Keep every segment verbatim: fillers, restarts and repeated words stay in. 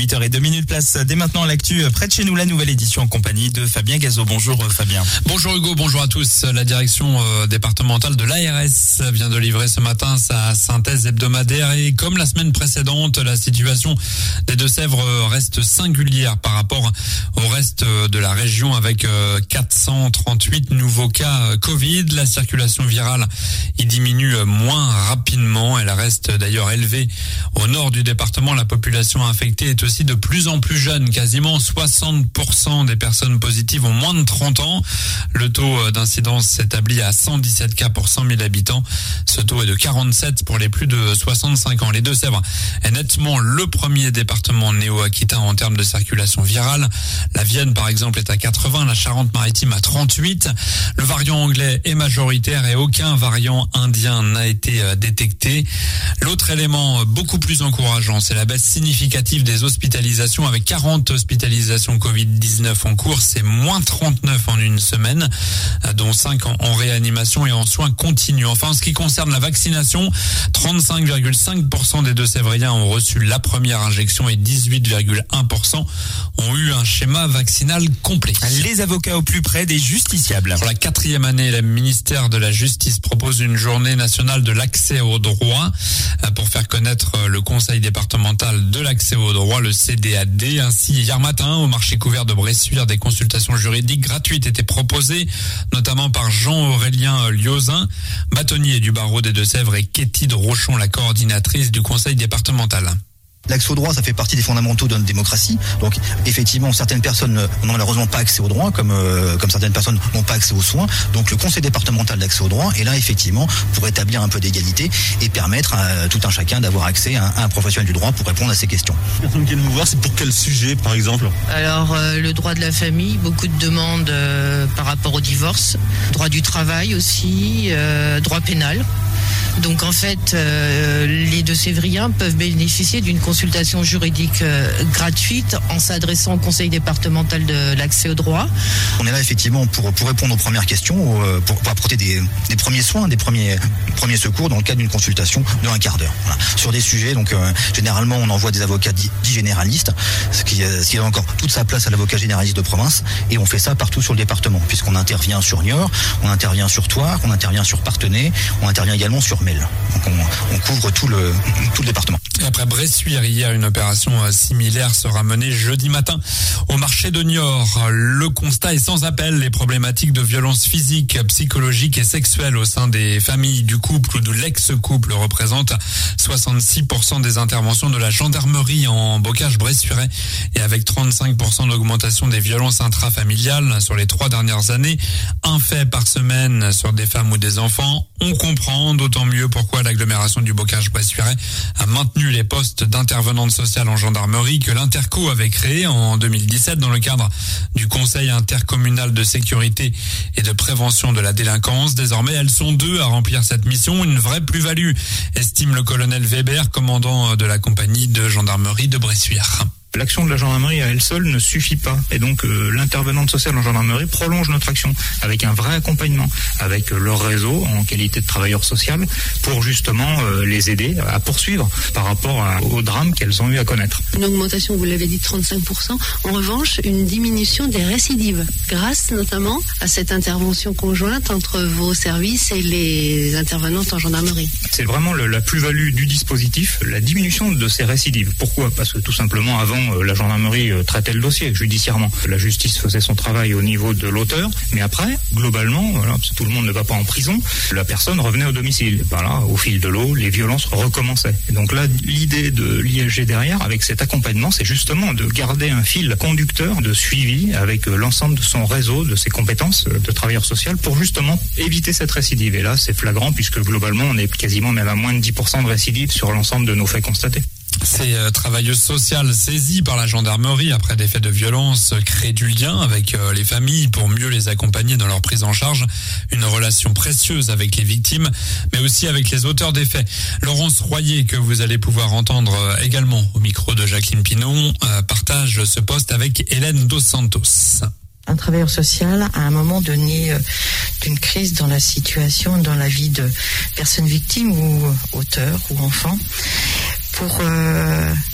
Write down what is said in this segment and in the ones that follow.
huit heures zéro deux, place dès maintenant à l'actu près de chez nous, la nouvelle édition en compagnie de Fabien Gazot. Bonjour Fabien. Bonjour Hugo, bonjour à tous. La direction euh, départementale de l'A R S vient de livrer ce matin sa synthèse hebdomadaire et comme la semaine précédente, la situation des Deux-Sèvres reste singulière par rapport au reste de la région avec euh, quatre cent trente-huit nouveaux cas Covid. La circulation virale y diminue moins rapidement. Elle reste d'ailleurs élevée au nord du département. La population infectée est aussi de plus en plus jeune. Quasiment soixante pour cent des personnes positives ont moins de trente ans. Le taux d'incidence s'établit à cent dix-sept cas pour cent mille habitants. Ce taux est de quarante-sept pour les plus de soixante-cinq ans. Les Deux-Sèvres est nettement le premier département néo-aquitain en termes de circulation virale. La Vienne, par exemple, est à quatre-vingts, la Charente-Maritime à trente-huit. Le variant anglais est majoritaire et aucun variant indien n'a été détecté. L'autre élément beaucoup plus encourageant, c'est la baisse significative des hospitalisations avec quarante hospitalisations covid dix-neuf en cours. C'est moins trente-neuf en une semaine, dont cinq en réanimation et en soins continus. Enfin, en ce qui concerne la vaccination, trente-cinq virgule cinq pour cent des Deux-Sévriens ont reçu la première injection et dix-huit virgule un pour cent ont eu un schéma vaccinal complet. Les avocats au plus près des justiciables. Pour la quatrième année, le ministère de la Justice propose une journée nationale de l'accès au droit pour faire connaître le conseil départemental de l'accès au droit, le C D A D. Ainsi, hier matin, au marché couvert de Bressuire, des consultations juridiques gratuites étaient proposées, notamment par Jean-Aurélien Liozin, bâtonnier du barreau des Deux-Sèvres, et Kétide Rochon, la coordinatrice du conseil départemental. L'accès au droit, ça fait partie des fondamentaux de notre démocratie. Donc, effectivement, certaines personnes n'ont malheureusement pas accès au droit, comme euh, comme certaines personnes n'ont pas accès aux soins. Donc, le Conseil départemental d'accès au droit est là, effectivement, pour établir un peu d'égalité et permettre à tout un chacun d'avoir accès à un, à un professionnel du droit pour répondre à ces questions. Les personnes qui viennent nous voir, c'est pour quel sujet, par exemple ? Alors, euh, le droit de la famille, beaucoup de demandes euh, par rapport au divorce, droit du travail aussi, euh, droit pénal. Donc en fait, euh, les Deux-Sévriens peuvent bénéficier d'une consultation juridique euh, gratuite en s'adressant au conseil départemental de l'accès au droit. On est là effectivement pour, pour répondre aux premières questions, euh, pour, pour apporter des, des premiers soins, des premiers, premiers secours dans le cadre d'une consultation de un quart d'heure. Voilà. Sur des sujets, donc euh, généralement on envoie des avocats dits, dits généralistes, ce qui, ce qui a encore toute sa place à l'avocat généraliste de province, et on fait ça partout sur le département, puisqu'on intervient sur Niort, on intervient sur Thouars, on intervient sur Parthenay, on intervient également sur Mel. Donc on, on couvre tout le, tout le département. Et après Bressuire, hier, une opération similaire sera menée jeudi matin au marché de Niort. Le constat est sans appel. Les problématiques de violence physique, psychologique et sexuelle au sein des familles du couple ou de l'ex-couple représentent soixante-six pour cent des interventions de la gendarmerie en bocage bressuirais. Et avec trente-cinq pour cent d'augmentation des violences intrafamiliales sur les trois dernières années, un fait par semaine sur des femmes ou des enfants, on comprend d'autant mieux pourquoi l'agglomération du Bocage-Bressuirais a maintenu les postes d'intervenante sociale en gendarmerie que l'Interco avait créé en deux mille dix-sept dans le cadre du Conseil intercommunal de sécurité et de prévention de la délinquance. Désormais, elles sont deux à remplir cette mission, une vraie plus-value, estime le colonel Weber, commandant de la compagnie de gendarmerie de Bressuire. L'action de la gendarmerie à elle seule ne suffit pas. Et donc, euh, l'intervenante sociale en gendarmerie prolonge notre action avec un vrai accompagnement, avec euh, leur réseau en qualité de travailleur social pour justement euh, les aider à poursuivre par rapport à, au drame qu'elles ont eu à connaître. Une augmentation, vous l'avez dit, de trente-cinq pour cent. En revanche, une diminution des récidives, grâce notamment à cette intervention conjointe entre vos services et les intervenantes en gendarmerie. C'est vraiment le, la plus-value du dispositif, la diminution de ces récidives. Pourquoi ? Parce que tout simplement, avant, la gendarmerie traitait le dossier judiciairement. La justice faisait son travail au niveau de l'auteur, mais après, globalement, voilà, parce que tout le monde ne va pas en prison, la personne revenait au domicile. Voilà, au fil de l'eau, les violences recommençaient. Et donc là, l'idée de l'I S G derrière, avec cet accompagnement, c'est justement de garder un fil conducteur de suivi avec l'ensemble de son réseau, de ses compétences de travailleur social, pour justement éviter cette récidive. Et là, c'est flagrant, puisque globalement, on est quasiment même à moins de dix pour cent de récidive sur l'ensemble de nos faits constatés. Ces euh, travailleuses sociales saisies par la gendarmerie après des faits de violence créent du lien avec euh, les familles pour mieux les accompagner dans leur prise en charge. Une relation précieuse avec les victimes, mais aussi avec les auteurs des faits. Laurence Royer, que vous allez pouvoir entendre euh, également au micro de Jacqueline Pinon, euh, partage ce poste avec Hélène Dos Santos. Un travailleur social, à un moment donné euh, d'une crise dans la situation, dans la vie de personnes victimes ou auteurs ou enfants, pour euh,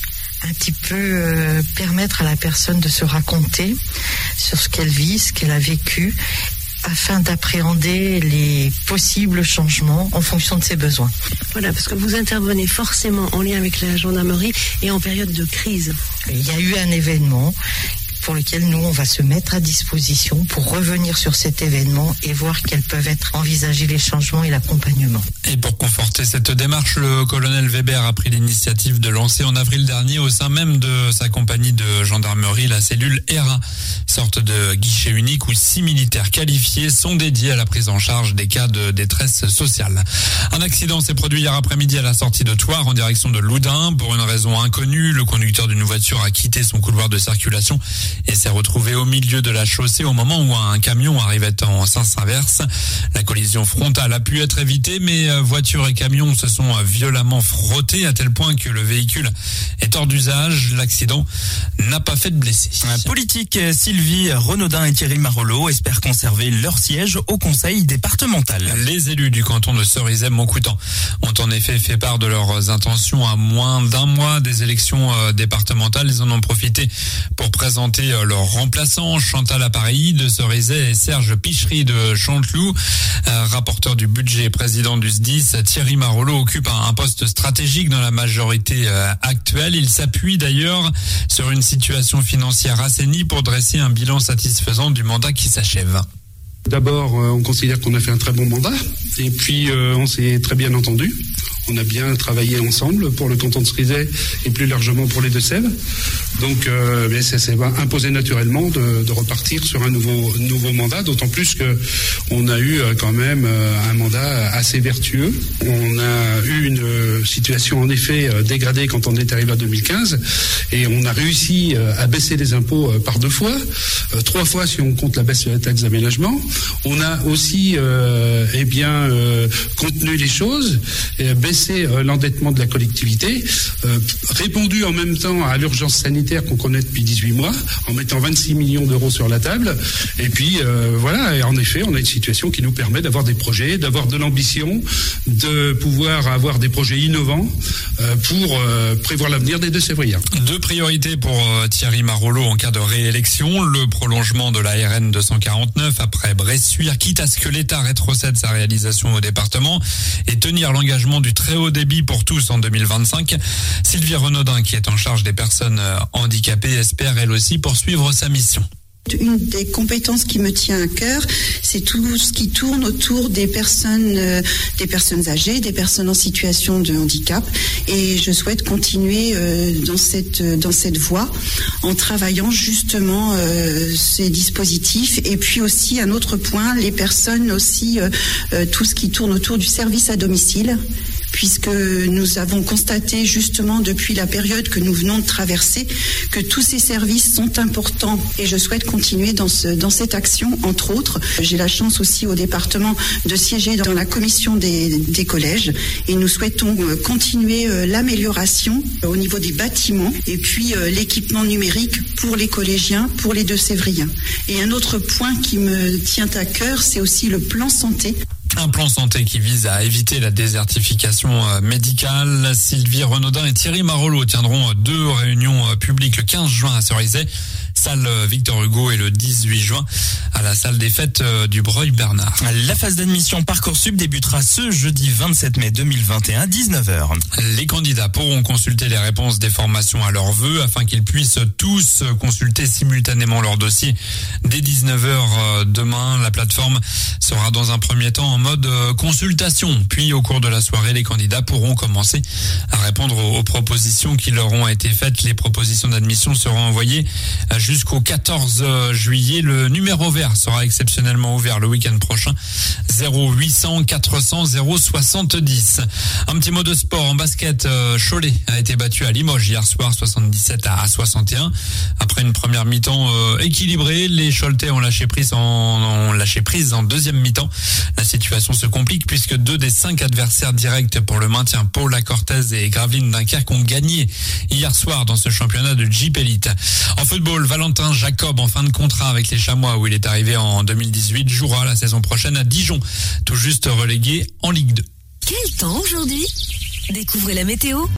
un petit peu euh, permettre à la personne de se raconter sur ce qu'elle vit, ce qu'elle a vécu, afin d'appréhender les possibles changements en fonction de ses besoins. Voilà, parce que vous intervenez forcément en lien avec la gendarmerie et en période de crise. Il y a eu un événement pour lequel nous, on va se mettre à disposition pour revenir sur cet événement et voir quels peuvent être envisagés les changements et l'accompagnement. Et pour conforter cette démarche, le colonel Weber a pris l'initiative de lancer en avril dernier au sein même de sa compagnie de gendarmerie la cellule E R A, sorte de guichet unique où six militaires qualifiés sont dédiés à la prise en charge des cas de détresse sociale. Un accident s'est produit hier après-midi à la sortie de Thouars en direction de Loudun. Pour une raison inconnue, le conducteur d'une voiture a quitté son couloir de circulation et s'est retrouvé au milieu de la chaussée au moment où un camion arrivait en sens inverse. La collision frontale a pu être évitée, mais voiture et camion se sont violemment frottés à tel point que le véhicule est hors d'usage. L'accident n'a pas fait de blessés. Politique, Sylvie Renaudin et Thierry Marolleau espèrent conserver leur siège au conseil départemental. Les élus du canton de Cerizay-Montcoutan ont en effet fait part de leurs intentions à moins d'un mois des élections départementales. Ils en ont profité pour présenter leurs remplaçants, Chantal Appareilly de Cerizay et Serge Pichery de Chanteloup. Euh, rapporteur du budget et président du S D I S, Thierry Marolleau occupe un, un poste stratégique dans la majorité euh, actuelle. Il s'appuie d'ailleurs sur une situation financière assainie pour dresser un bilan satisfaisant du mandat qui s'achève. D'abord, euh, on considère qu'on a fait un très bon mandat et puis euh, on s'est très bien entendu. On a bien travaillé ensemble pour le canton de Cerizay et plus largement pour les Deux-Sèvres. Donc, euh, mais ça s'est imposé naturellement de, de repartir sur un nouveau, nouveau mandat, d'autant plus que on a eu quand même un mandat assez vertueux. On a eu une situation en effet dégradée quand on est arrivé à deux mille quinze et on a réussi à baisser les impôts par deux fois, trois fois si on compte la baisse de la taxe d'aménagement. On a aussi euh, eh bien euh, contenu les choses, et baissé l'endettement de la collectivité, euh, répondu en même temps à l'urgence sanitaire qu'on connaît depuis dix-huit mois, en mettant vingt-six millions d'euros sur la table. Et puis euh, voilà, et en effet, on a une situation qui nous permet d'avoir des projets, d'avoir de l'ambition, de pouvoir avoir des projets innovants euh, pour euh, prévoir l'avenir des Deux-Sévriens. Deux priorités pour euh, Thierry Marolleau en cas de réélection, le prolongement de la R N deux cent quarante-neuf après Bressuire, quitte à ce que l'État rétrocède sa réalisation au département, et tenir l'engagement du très haut débit pour tous en deux mille vingt-cinq. Sylvie Renaudin, qui est en charge des personnes handicapées, espère elle aussi poursuivre sa mission. Une des compétences qui me tient à cœur, c'est tout ce qui tourne autour des personnes, euh, des personnes âgées, des personnes en situation de handicap. Et je souhaite continuer euh, dans cette dans cette voie en travaillant justement euh, ces dispositifs. Et puis aussi un autre point, les personnes aussi, euh, euh, tout ce qui tourne autour du service à domicile, puisque nous avons constaté justement depuis la période que nous venons de traverser que tous ces services sont importants et je souhaite continuer dans, ce, dans cette action, entre autres. J'ai la chance aussi au département de siéger dans la commission des, des collèges et nous souhaitons continuer l'amélioration au niveau des bâtiments et puis l'équipement numérique pour les collégiens, pour les Deux-Sévriens. Et un autre point qui me tient à cœur, c'est aussi le plan santé. Un plan santé qui vise à éviter la désertification médicale. Sylvie Renaudin et Thierry Marolleau tiendront deux réunions publiques le quinze juin à Cerizay, salle Victor Hugo, et le dix-huit juin à la salle des fêtes du Breuil-Bernard. La phase d'admission Parcoursup débutera ce jeudi vingt-sept mai deux mille vingt et un, dix-neuf heures. Les candidats pourront consulter les réponses des formations à leur vœu afin qu'ils puissent tous consulter simultanément leur dossier dès dix-neuf heures demain. La plateforme sera dans un premier temps en mode consultation. Puis au cours de la soirée, les candidats pourront commencer à répondre aux propositions qui leur ont été faites. Les propositions d'admission seront envoyées jusqu'au quatorze juillet. Le numéro vert sera exceptionnellement ouvert le week-end prochain. zéro huit cents quatre cents zéro soixante-dix. Un petit mot de sport en basket. Cholet a été battu à Limoges hier soir soixante-dix-sept à soixante et un. Après une première mi-temps euh, équilibrée, les Choletais ont lâché prise en, ont lâché prise en deuxième mi-temps. La situation se complique puisque deux des cinq adversaires directs pour le maintien, Paula Cortez et Gravelines Dunkerque, ont gagné hier soir dans ce championnat de Jeep Elite. En football, Valentin Jacob, en fin de contrat avec les Chamois où il est arrivé en deux mille dix-huit, jouera la saison prochaine à Dijon, tout juste relégué en Ligue deux. Quel temps aujourd'hui ? Découvrez la météo